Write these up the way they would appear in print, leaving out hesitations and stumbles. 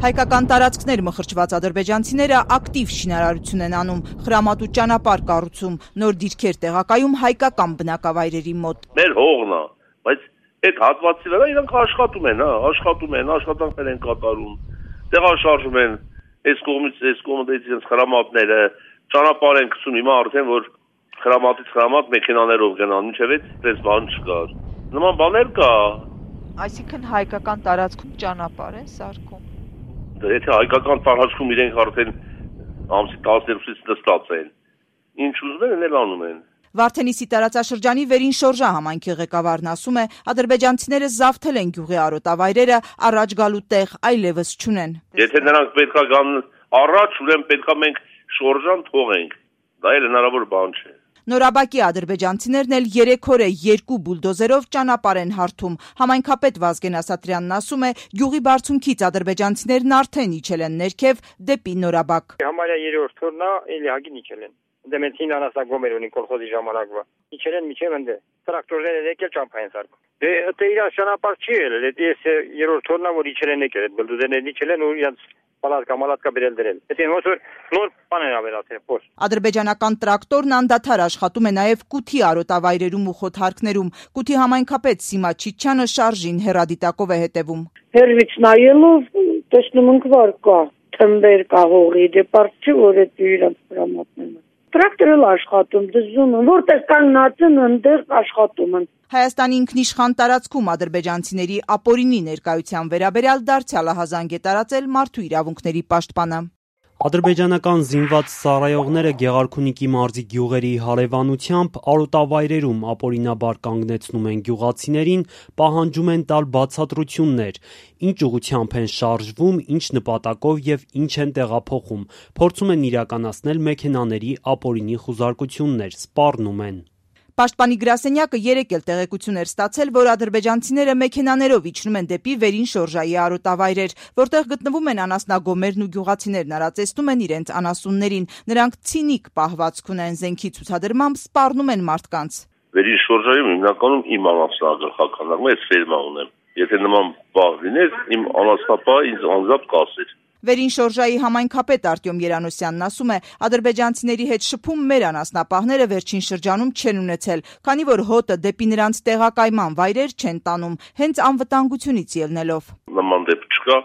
Հայկական տարածքներ մխրճված ադրբեջանցիները ակտիվ շինարարություն են անում, խրամատու ճանապարհ կառուցում, նոր դիրքեր տեղակայում հայկական բնակավայրերի մոտ։ Մեր հողն է, բայց այդ հատվածի վրա իրանք աշխատում են, աշխատանքներ են կատարում, տեղաշարժում են, այս կողմից խրամատները, ճանապարհ են գցում, հիմա արդեն որ խրամատից խրամատ մեքենաներով գնան, մինչև այդպես բան չկար։ Նման բաներ կա։ Այսինքն հայկական տարածքում ճանապարհ են սարքում։ Եթե հայկական տարածքում իրենք արդեն ամսի 12-ից նստած են, ինչ ուզում են, էլ անում են։ Վարդենիսի տարածաշրջանի Վերին Շորժա համայնքի ղեկավարն ասում է, ադրբեջանցիները զավթել են գյուղի արոտավայրերը, առաջ գալու տեղ այլևս չունեն։ Եթե նրանք պետքա գան առաջ, ուրեմն պետքա մենք Շորժան թողենք։ Դա էլ հնարավոր բան չէ։ Նորաբակի ադրբեջանցիներն էլ 3 օր է 2 բուլդոզերով ճանապարհ են հարթում։ Համայնքապետ Վազգեն Ասատրյանն ասում է, գյուղի բարձունքից ադրբեջանցիներն արդեն իջել են ներքև դեպի Նորաբակ։ Համարյա 3-րդ օրն է, էլի հագին իջել են։ Դեմեցին անասագոմեր ունի կոլխոզի ժամանակվա։ Իջել են միջև ընդ։ Տրակտորները եկել ճամփա են սարքում։ Դե իր ճանապարհ չի ելել, դա էս 3-րդ օրն է, որ իջել են եկել, բուլդոզերներն իջել են ու իրենց Մալատկա բերել դրել։ Դա ոնց նոր բան են ավելացել, փոս։ Ադրբեջանական տրակտորն անդադար աշխատում է նաև Կութի արոտավայրերում ու խոթարքներում։ Կութի համայնքապետ Սիմա Չիչյանը շարժին հեռադիտակով է հետևում։ Հերվից նայելով տեսնում ենք վար կա, թմբեր կա հողի, դե պարտ չի, որ այդ իրենց հրամատներն են։ Տրակտորը աշխատում, դժում, որտեղ կանգնած են, այնտեղ աշխատում են։ Հայաստանի ինքնիշխան տարածքում ադրբեջանցիների ապօրինի ներկայության վերաբերյալ դարձյալ ահազանգ է տարածել մարդու իրավունքների պաշտպանը։ Ադրբեջանական զինված սառայողները Գեղարքունիքի մարզի գյուղերի հարևանությամբ արոտավայրերում ապօրինաբար կանգնեցնում են գյուղացիներին, պահանջում են տալ բացատրություններ, ինչ ուղղությամբ են շարժվում, ինչ նպատակով եւ ինչ են տեղափոխում, փորձում են իրականացնել մեքենաների ապօրինի խուզարկություններ, սպառնում են։ Պաշտպանի գրասենյակը 3 էլ տեղեկություն էր ստացել, որ ադրբեջանցիները մեքենաներով իջնում են դեպի Վերին Շորժայի արոտավայրեր, որտեղ գտնվում են անասնագոմերն ու գյուղացիներն արածեցնում են իրենց անասուններին։ Նրանք ցինիկ պահվածք ունեն, զենքի ցուցադրմամբ սպառնում են մարդկանց։ Վերին Շորժայում հիմնականում իմ անասնագլխականն է, ֆերմա ունեմ։ Եթե նման բաղ լիներ, իմ անասնապահը ինձ անձամբ կասեր։ Վերին Շորժայի համայնքապետ Արտյոմ Երանոսյանն ասում է, ադրբեջանցիների հետ շփում մեր անասնապահները վերջին շրջանում չեն ունեցել, քանի որ հոտը դեպի նրանց տեղակայման վայրեր չեն տանում, հենց անվտանգությունից ելնելով։ Նման դեպք չկա,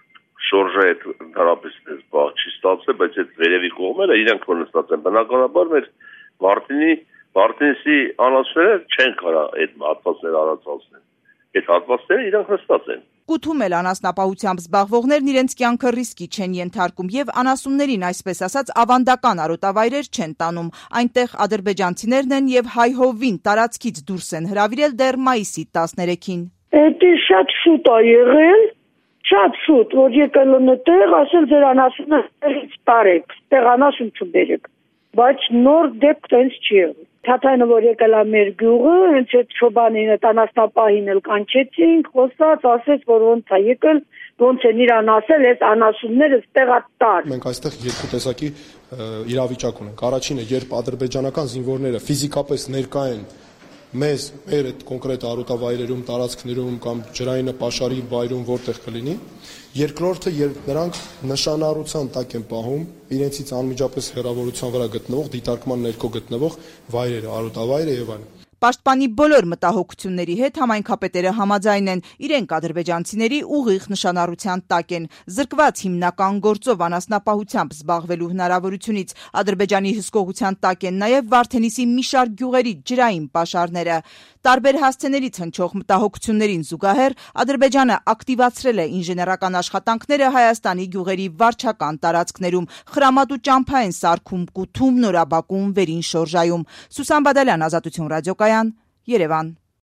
Շորժայի հետ դարապես բաղ չի ստացել, բայց այդ վերևի կողմերը իրենք որ նստած են, բնականաբար մեր Վարդենիսի անասունները չեն կարա այդ հատվածները արածացնել։ Այդ հատվածները իրենք նստած են։ Կութում էլ անասնապահությամբ զբաղվողներն իրենց կյանքը ռիսկի չեն ենթարկում եւ անասուններին, այսպես ասած, ավանդական արոտավայրեր չեն տանում։ Այնտեղ ադրբեջանցիներն են եւ հայհովին տարածքից դուրս են հրավիրել դեռ մայիսի 13-ին։ Դա շատ շուտ է եղել, շատ շուտ, որ եկել են այդտեղ, ասել ձեր անասունը տեղից տարեք, տեղ անասուն չբերեք, բայց նոր դեպք տենց չի եղել։ Թաթայինը որ եկել է մեր գյուղը, հենց այդ շոբանին այդ անասնապահին էլ կանչեցինք, խոսած, ասեց, որ ոնց է եկել, ոնց են իրան ասել, այդ անասունները ստեղա տար։ Մենք այստեղ երկու տեսակի իրավիճակ ունենք։ Առաջինը, երբ ադրբեջանական զինվորները ֆիզիկապես ներկա են մեր այդ կոնկրետ արոտավայրերում, տարածքներում կամ ջրային պաշարի վայրում որտեղ կլինի։ Երկրորդը, երբ նրանք նշանառության տակ են պահում իրենցից անմիջապես հեռավորության վրա գտնվող, դիտարկման ներքո գտնվող վայրերը, արոտավայրը եւ այլն։ Պաշտպանի բոլոր մտահոգությունների հետ համայնքապետերը համաձայն են, իրենք ադրբեջանցիների ուղիղ նշանառության տակ են, զրկված հիմնական գործով անասնապահությամբ զբաղվելու հնարավորությունից, Ադրբեջանի հսկողության տակ են նաև Վարդենիսի մի շարք գյուղերի ջրային պաշարները։ Տարբեր հասցեներից հնչող մտահոգություններին զուգահեռ Ադրբեջանը ակտիվացրել է ինժեներական աշխատանքները Հայաստանի գյուղերի վարչական տարածքներում, խրամատու ճամփա են սարքում Կութում, Նորաբակում, Վերին Շորժայում։ Սուսան Բադալյան, Ազատություն ռադիոկայան, Երևան։